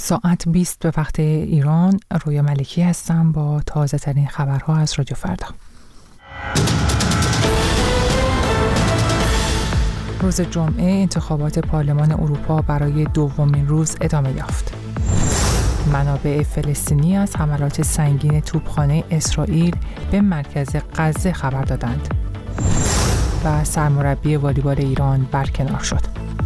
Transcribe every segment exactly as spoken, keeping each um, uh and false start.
ساعت بیست به وقت ایران. رویا ملکی هستم با تازه ترین خبرها از رادیو فردا. روز جمعه انتخابات پارلمان اروپا برای دومین روز ادامه یافت. منابع فلسطینی از حملات سنگین توپخانه اسرائیل به مرکز غزه خبر دادند و سرمربی والیبال ایران برکنار شد.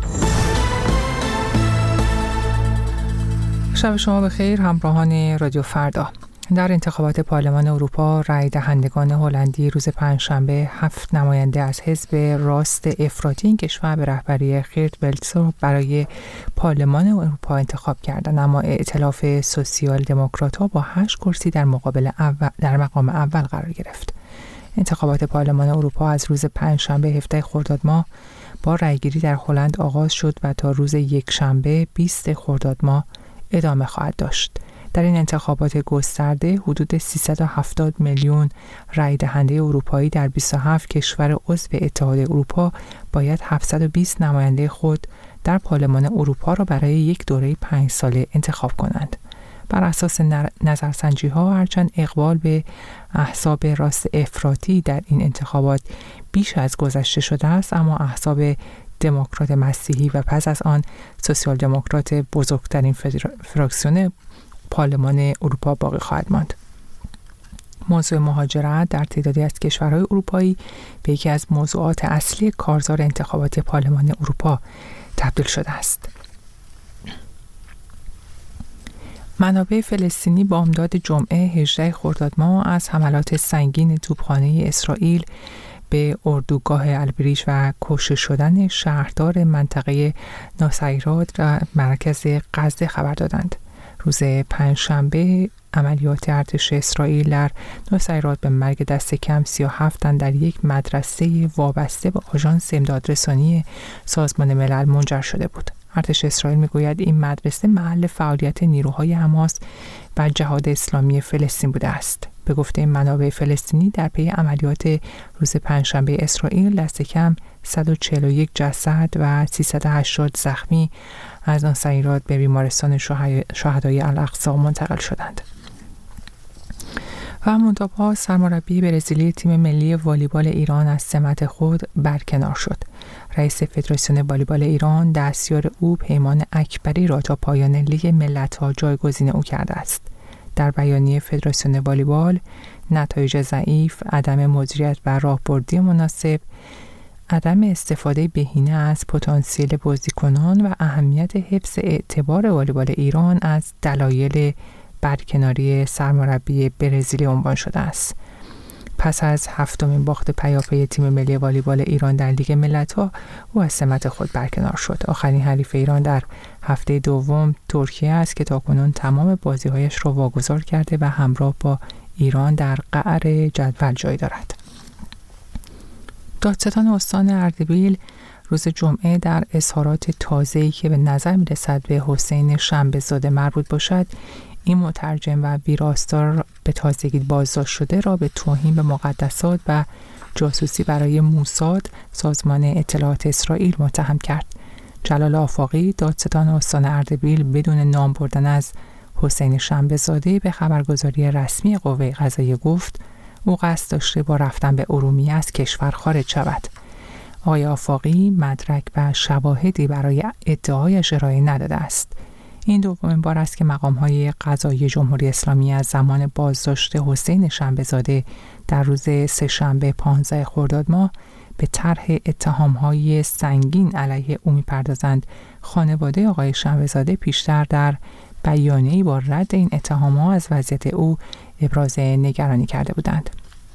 شب شما بخیر همراهان رادیو فردا. در انتخابات پارلمان اروپا رای دهندگان هلندی روز پنجشنبه هفت نماینده از حزب راست افراطی این کشور به رهبری خیرت ولتر برای پارلمان اروپا انتخاب کردند، اما ائتلاف سوسیال دموکرات‌ها با هشت کرسی در مقابل اول در مقام اول قرار گرفت. انتخابات پارلمان اروپا از روز پنجشنبه هفده خرداد ماه با رایگیری در هلند آغاز شد و تا روز یکشنبه بیست خرداد ماه ادامه خواهد داشت. در این انتخابات گسترده حدود سیصد و هفتاد میلیون رای دهنده اروپایی در بیست و هفت کشور عضو اتحاد اروپا باید هفتصد و بیست نماینده خود در پارلمان اروپا را برای یک دوره پنج ساله انتخاب کنند. بر اساس نظرسنجی ها هرچند اقبال به احزاب راست افراطی در این انتخابات بیش از گذشته شده است، اما احزاب دموکرات مسیحی و پس از آن سوسیال دموکرات بزرگترین فراکسیون پارلمان اروپا باقی خواهد ماند. موضوع مهاجرت در تعدادی از کشورهای اروپایی به یکی از موضوعات اصلی کارزار انتخابات پارلمان اروپا تبدیل شده است. منابع فلسطینی بامداد جمعه هجده خرداد ماه از حملات سنگین توپخانه اسرائیل به اردوگاه البریج و کشته شدن شهردار منطقه ناصیرات و مرکز غزه خبر دادند. روز پنجشنبه عملیات ارتش اسرائیل در ناصیرات به مرگ دست کم سی و هفت تن در یک مدرسه وابسته به آژانس امدادرسانی سازمان ملل منجر شده بود. ارتش اسرائیل میگوید این مدرسه محل فعالیت نیروهای حماس و جهاد اسلامی فلسطین بوده است. به گفته منابع فلسطینی در پی عملیات روز پنجشنبه اسرائیل دست کم صد و چهل و یک جسد و سیصد و هشتاد زخمی از ناصیرات به بیمارستان شهدای الاقصی منتقل شدند. و منتها سرمربی برزیلی تیم ملی والیبال ایران از سمت خود برکنار شد. رئیس فدراسیون والیبال ایران دستیار او پیمان اکبری را تا پایان لیگ ملت‌ها جایگزین او کرده است. در بیانیه فدراسیون والیبال، نتایج ضعیف، عدم مدیریت و راهبردی مناسب، عدم استفاده بهینه از پتانسیل بازیکنان و اهمیت حفظ اعتبار والیبال ایران از دلایل برکناری سرمربی برزیلی عنوان شده است. پس از هفتمین باخت پیاپی تیم ملی والیبال ایران در لیگ ملت‌ها، او از سمت خود برکنار شد. آخرین حریف ایران در هفته دوم ترکیه است که تاکنون تمام بازی‌هایش را واگذار کرده و همراه با ایران در قعر جدول جای دارد. دادستان استان اردبیل روز جمعه در اظهارات تازه‌ای که به نظر می‌رسد به حسین شنبه‌زاده مربوط باشد، این مترجم و ویراستار به تازگی بازداشت شده را به توهین به مقدسات و جاسوسی برای موساد سازمان اطلاعات اسرائیل متهم کرد. جلال آفاقی دادستان استان اردبیل بدون نام بردن از حسین شنبه‌زاده به خبرگزاری رسمی قوه قضاییه گفت او قصد داشته با رفتن به ارومیه از کشور خارج شود. آقای آفاقی مدرک و شواهدی برای ادعایش ارائه نداده است. این دومین بار است که مقام‌های قضایی جمهوری اسلامی از زمان بازداشت حسین شنبه‌زاده در روز سه‌شنبه پانزده خرداد ماه به طرح اتهام‌های سنگین علیه او می‌پردازند. خانواده آقای شنبه‌زاده پیشتر در بیانیه‌ای با رد این اتهام‌ها از وضعیت او ابراز نگرانی کرده بودند.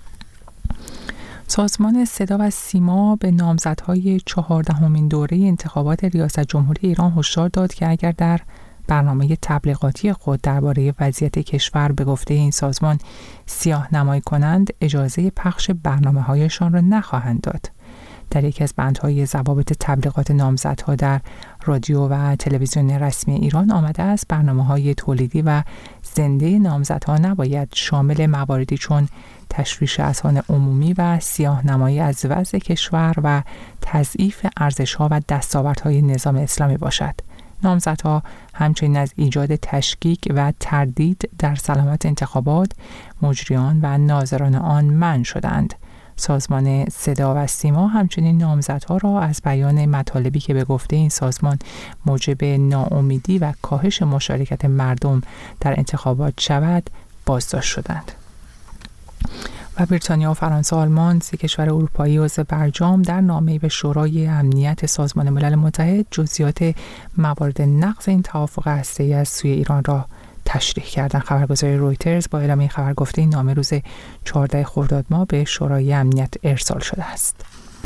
سازمان صدا و سیما به نامزدهای چهاردهمین دوره انتخابات ریاست جمهوری ایران هشدار داد که اگر در برنامه تبلیغاتی خود درباره وضعیت کشور به گفته این سازمان سیاه‌نمایی کنند، اجازه پخش برنامه‌هایشان را نخواهند داد. در یکی از بندهای ضوابط تبلیغات نامزدها در رادیو و تلویزیون رسمی ایران آمده است برنامه‌های تولیدی و زنده نامزدها نباید شامل مواردی چون تشویش اذهان عمومی و سیاه‌نمایی از وضع کشور و تضعیف ارزش‌ها و دستاوردهای نظام اسلامی باشد. نامزدها همچنین از ایجاد تشکیک و تردید در سلامت انتخابات، مجریان و ناظران آن منع شدند. سازمان صدا و سیما همچنین نامزدها را از بیان مطالبی که به گفته این سازمان موجب ناامیدی و کاهش مشارکت مردم در انتخابات شود بازداشت شدند. و بریتانیا و فرانسه و آلمان، سه کشور اروپایی عضو برجام، در نامه‌ای به شورای امنیت سازمان ملل متحد جزئیات موارد نقض این توافق هسته‌ای از سوی ایران را تشریح کردند. خبرگزاری رویترز با اعلام این خبر گفته این نامه روز چهاردهم خرداد ماه به شورای امنیت ارسال شده است.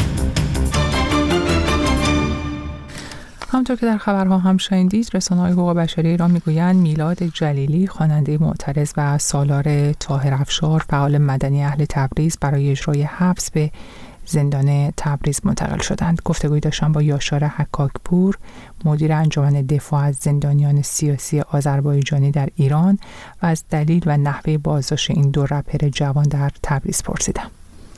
همونطور که در خبرها هم شنیدید، رسانه‌های حقوق بشری ایران میگویند میلاد جلیلی، خواننده معترض، و سالار طاهرافشار، فعال مدنی اهل تبریز، برای اجرای حبس به زندان تبریز منتقل شدند. گفتگویی داشتم با یاشار حکاکپور، مدیر انجمن دفاع از زندانیان سیاسی آذربایجانی در ایران، و از دلیل و نحوه بازداشت این دو رپر جوان در تبریز پرسیدم.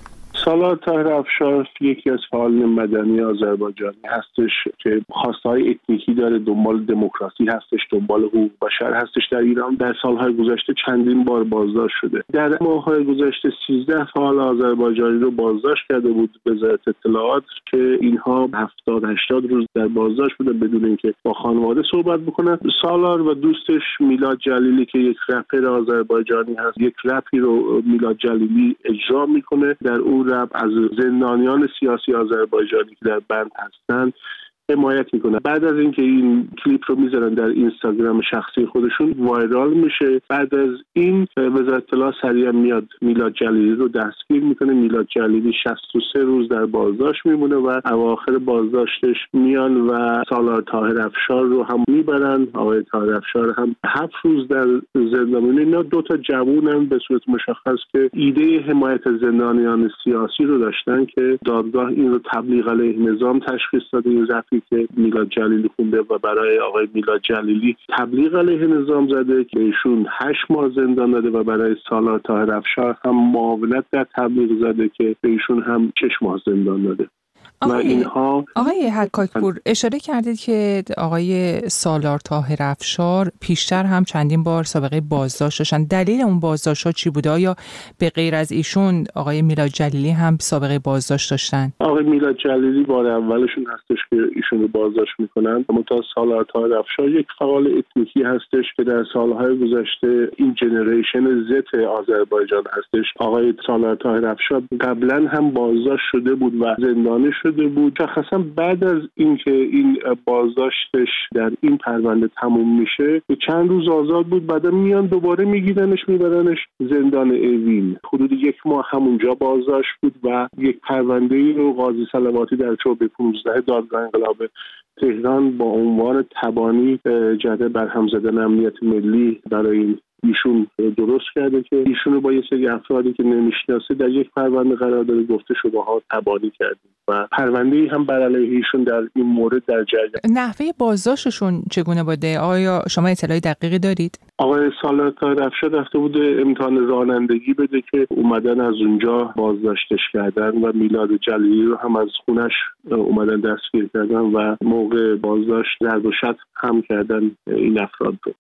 سالار طاهرافشار یکی از فعالان مدنی آذربایجانی هستش که خواستهای اتنیکی داره، دنبال دموکراسی هستش، دنبال حقوق بشر هستش در ایران. در سالهای گذشته چندین بار بازداشت شده. در ماه‌های گذشته سیزده فعال آذربایجانی رو بازداشت کرده بود وزارت اطلاعات که اینها هفتاد هشتاد روز در بازداشت بودن بدون اینکه با خانواده صحبت بکنن. سالار و دوستش میلاد جلیلی که یک رپر آذربایجانی هست، یک رپی رو میلاد جلیلی اجرا میکنه. در اون رپ از زندانیان سیاسی آذربایجانی که در بند هستند حمایت میکنه. بعد از اینکه این کلیپ رو میذارن در اینستاگرام شخصی خودشون، وایرال میشه. بعد از این وزارت اطلاعات سریع میاد میلاد جلیلی رو دستگیر میکنه. میلاد جلیلی شصت و سه روز در بازداشت میمونه و اواخر بازداشتش میان و سالار طاهرافشار رو هم میبرن. آقای طاهرافشار هم هفت روز در زندان میمونه. اینا دو تا جوونن به صورت مشخص که ایده حمایت از زندانیان سیاسی رو داشتن که دادگاه این رو تبلیغ علیه نظام تشخیص داده. این رفی که میلاد جلیلی خونده و برای آقای میلاد جلیلی تبلیغ علیه نظام زده که ایشون هشت ماه زندان داده و برای سالار طاهرافشار هم معاونت در تبلیغ زده که ایشون هم شش ماه زندان داده. و اینها آقای حکاکپور اشاره کردید که آقای سالار طاهرافشار پیشتر هم چندین بار سابقه بازداشت داشتن. دلیل اون بازداشت‌ها چی بوده؟ آیا به غیر از ایشون آقای میلاد جلیلی هم سابقه بازداشت داشتن؟ آقای میلاد جلیلی بار اولشون هستش که ایشون رو بازداشت میکنن. اما تا سالار طاهرافشار یک فعال اتنیکی هستش که در سالهای گذشته این جنریشن زت آذربایجان هستش. آقای سالار طاهرافشار قبلا هم بازداشت شده بود و زندانی شده بود. شخصا بعد از اینکه این بازداشتش در این پرونده تموم میشه چند روز آزاد بود، بعدا میان دوباره میگیرنش میبرنش زندان اوین. حدود یک ماه همونجا بازداشت بود و یک پرونده‌ای رو قاضی صلواتی در شعبه پانزده دادگاه انقلاب تهران با عنوان تبانی جهت برهم زدن امنیت ملی برای این ایشون درست کرده که ایشون رو با یه سری افرادی که نمیشناسه در یک پرونده قرار داده، گفته شماها تبانی کردید و پرونده‌ای هم بر علیه ایشون در این مورد در جریان. نحوه بازداشتشون چگونه بوده؟ آیا شما اطلاعی دقیقی دارید؟ آقای سالار طاهرافشار رفته بوده امتحان رانندگی بده که اومدن از اونجا بازداشتش کردن و میلاد جلیلی رو هم از خونش اومدن دستگیر کردن و موقع بازداشت ضرب و شتم هم کردن این افراد رو.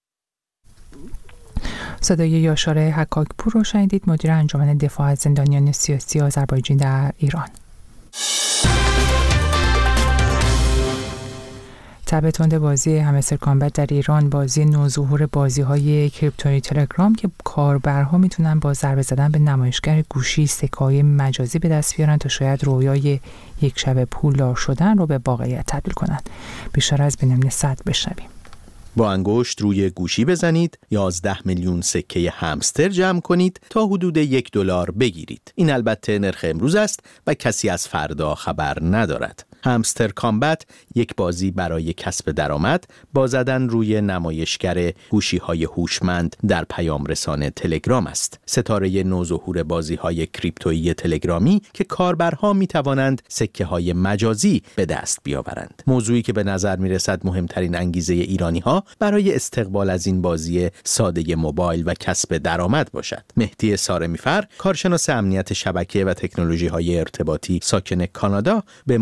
صدای یاشار حکاکپور رو شنیدید، مدیر انجمن دفاع از زندانیان سیاسی آذربایجان در ایران. تب تند بازی همستر کامبت در ایران، بازی نوظهور بازی‌های کریپتوی تلگرام که کاربرها میتونن با ضربه زدن به نمایشگر گوشی سکه‌های مجازی به دست بیارن تا شاید رویای یک شب پولدار شدن رو به واقعیت تبدیل کنند. بیشتر از بنیامین صدر بشنویم. با انگشت روی گوشی بزنید، یازده میلیون سکه همستر جمع کنید تا حدود یک دلار بگیرید. این البته نرخ امروز است و کسی از فردا خبر ندارد. همستر کامبت یک بازی برای کسب درآمد با زدن روی نمایشگر گوشی‌های هوشمند در پیام رسانه تلگرام است. ستاره نوظهور بازی‌های کریپتویی تلگرامی که کاربرها می‌توانند سکه‌های مجازی به دست بیاورند. موضوعی که به نظر می‌رسد مهمترین انگیزه ایرانی‌ها برای استقبال از این بازی ساده موبایل و کسب درآمد باشد. مهدی سارمیفر، کارشناس امنیت شبکه و تکنولوژی‌های ارتباطی ساکن کانادا، به ما در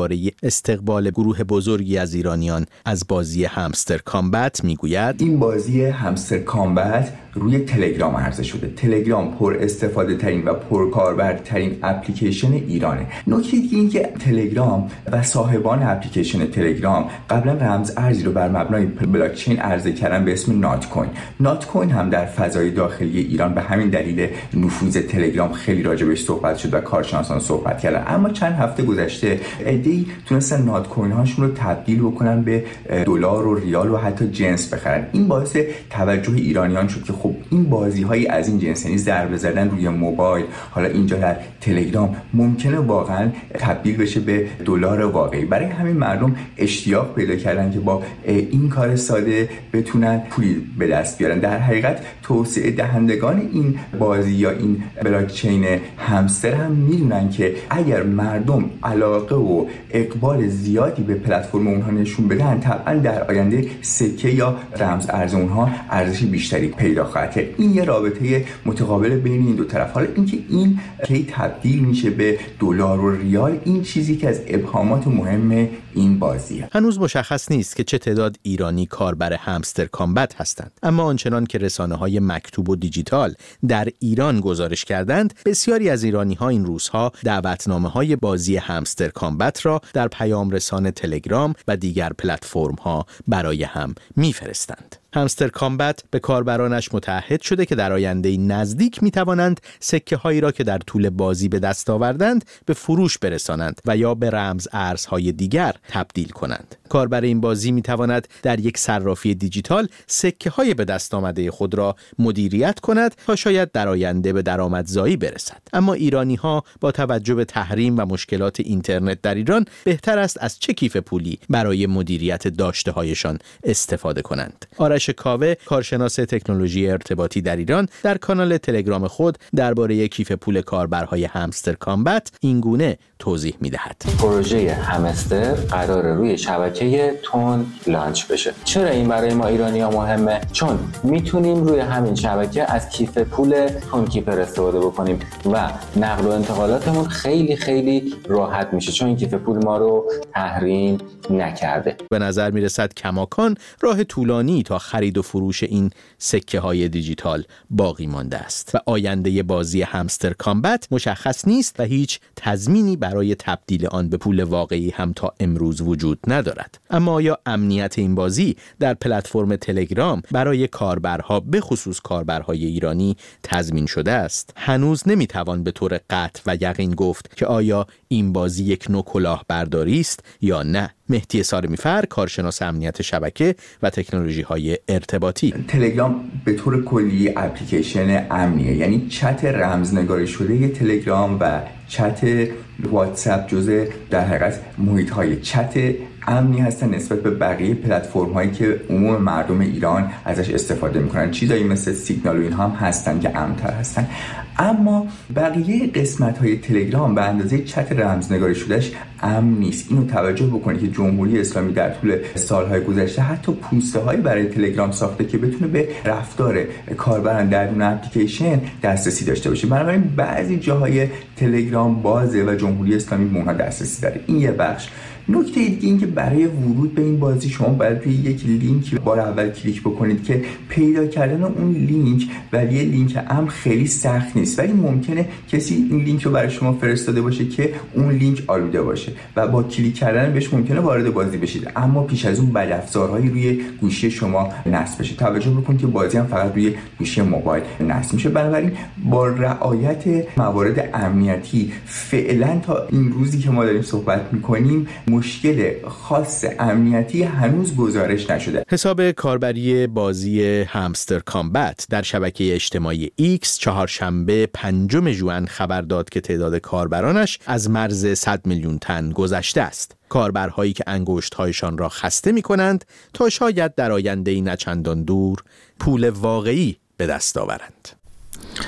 درباره استقبال گروه بزرگی از ایرانیان از بازی همستر کامبت میگوید این بازی همستر کامبت روی تلگرام عرضه شده. تلگرام پر استفاده ترین و پر کاربرترین اپلیکیشن ایرانه. نکته دیگه این که تلگرام و صاحبان اپلیکیشن تلگرام قبلا رمز ارزی رو بر مبنای بلاک چین عرضه کردن به اسم نات کوین. نات کوین هم در فضای داخلی ایران به همین دلیل نفوذ تلگرام خیلی راجبش صحبت شد و کارشناسان صحبت کردن. اما چند هفته گذشته عده‌ای تونستن نات کوین هاشون رو تبدیل بکنن به دلار و ریال و حتی جنس بخرن. این باعث توجه ایرانیان شد که خب این بازی های از این جنس، یعنی ضربه زدن روی موبایل، حالا اینجا در تلگرام، ممکنه واقعا تبدیل بشه به دلار واقعی. برای همین مردم اشتیاق پیدا کردن که با این کار ساده بتونن پولی به دست بیارن. در حقیقت توسعه دهندگان این بازی یا این بلاک چین همستر هم میدونن که اگر مردم علاقه و اقبال زیادی به پلتفرم اونها نشون بدن، طبعا در آینده سکه یا رمز ارز اونها ارزش بیشتری پیدا خواهد کرد. این یه رابطه متقابل بین این دو طرف. حالا اینکه این کی تبدیل میشه به دلار و ریال، این چیزی که از ابهامات مهم این بازیه. هنوز مشخص نیست که چه تعداد ایرانی کاربر همستر کامبت هستند، اما آنچنان که رسانه‌های مکتوب و دیجیتال در ایران گزارش کردند، بسیاری از ایرانی‌ها این روزها دعوتنامه‌های بازی همستر کامبت را در پیام رسان تلگرام و دیگر پلتفرم‌ها برای هم می‌فرستند. همستر کامبت به کاربرانش متعهد شده که در آینده نزدیک می توانند سکه هایی را که در طول بازی به دست آوردند به فروش برسانند و یا به رمز ارزهای دیگر تبدیل کنند. کاربر این بازی می تواند در یک صرافی دیجیتال سکه های به دست آمده خود را مدیریت کند تا شاید در آینده به درآمدزایی برسد. اما ایرانی ها با توجه به تحریم و مشکلات اینترنت در ایران بهتر است از چه کیف پولی برای مدیریت داشته هایشان استفاده کنند. آرش کاوه، کارشناس تکنولوژی ارتباطی در ایران، در کانال تلگرام خود درباره کیف پول کاربرهای همستر کامبت این گونه توضیح می‌دهد. پروژه همستر قراره روی شبکه تون لانچ بشه. چرا این برای ما ایرانی‌ها مهمه؟ چون میتونیم روی همین شبکه از کیف پول تون کیپر استفاده بکنیم و نقل و انتقالاتمون خیلی خیلی راحت میشه، چون این کیف پول ما رو تحریم نکرده. به نظر میرسد کماکان راه طولانی تا خرید و فروش این سکه های دیجیتال باقی مانده است و آینده بازی همستر کامبت مشخص نیست و هیچ تضمینی برای تبدیل آن به پول واقعی هم تا امروز وجود ندارد. اما آیا امنیت این بازی در پلتفرم تلگرام برای کاربرها به خصوص کاربرهای ایرانی تضمین شده است؟ هنوز نمیتوان به طور قطع و یقین گفت که آیا این بازی یک نوع کلاهبرداری است یا نه. مهدی سارمیفر، کارشناس امنیت شبکه و تکنولوژی های ارتباطی: تلگرام به طور کلی اپلیکیشن امنیه، یعنی چت رمزنگاری شده تلگرام و چت واتساپ جزء در حقیقت محیط های چت امنی هستن نسبت به بقیه پلتفرم هایی که عموم مردم ایران ازش استفاده میکنن. چیزایی مثل سیگنال و اینها هم هستن که امن‌تر هستن. اما بقیه قسمت های تلگرام به اندازه چت رمزنگاری شدهش امن نیست. اینو توجه بکنید که جمهوری اسلامی در طول سالهای گذشته حتی پوسته هایی برای تلگرام ساخته که بتونه به رفتار کاربران در اون اپلیکیشن دسترسی داشته باشه. بنابراین بعضی جاهای تلگرام بازه و جمهوری اسلامی به اونها دسترسی داره. این یه بخش. نکته دیگه این که برای ورود به این بازی شما باید روی یک لینک بار اول کلیک بکنید که پیدا کردن اون لینک ولی لینک امن خیلی سخت نیست، ولی ممکنه کسی این لینک رو برای شما فرستاده باشه که اون لینک آلوده باشه و با کلیک کردن بهش ممکنه وارد بازی بشید، اما پیش از اون بدافزارهایی روی گوشی شما نصب بشه. توجه بکنید که بازی هم فقط روی گوشی موبایل نصب میشه. بنابراین با رعایت موارد امنیتی فعلا تا این روزی که ما داریم صحبت میکنیم مشکل خاص امنیتی هنوز گزارش نشده. حساب کاربری بازی همستر کامبت در شبکه اجتماعی ایکس چهارشنبه پنجم ژوئن خبر داد که تعداد کاربرانش از مرز صد میلیون تن گذشته است. کاربرهایی که انگشت‌هایشان را خسته می‌کنند تا شاید در آینده‌ای نچندان دور پول واقعی به دست آورند.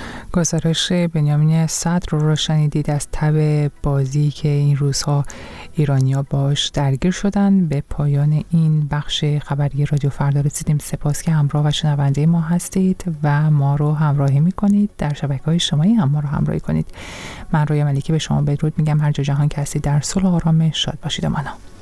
گزارش بنیامین صدر رو شنیدید از تب بازی که این روزها ایرانیا باش درگیر شدن. به پایان این بخش خبری رادیو فردا رسیدیم. سپاس که همراه و شنونده ما هستید و ما رو همراهی میکنید. در شبکه‌های اجتماعی هم ما رو همراهی کنید. من رویا ملیکی به شما بدرود میگم. هر جا جهان که هستید در صلح و آرامش شاد باشید. امنا.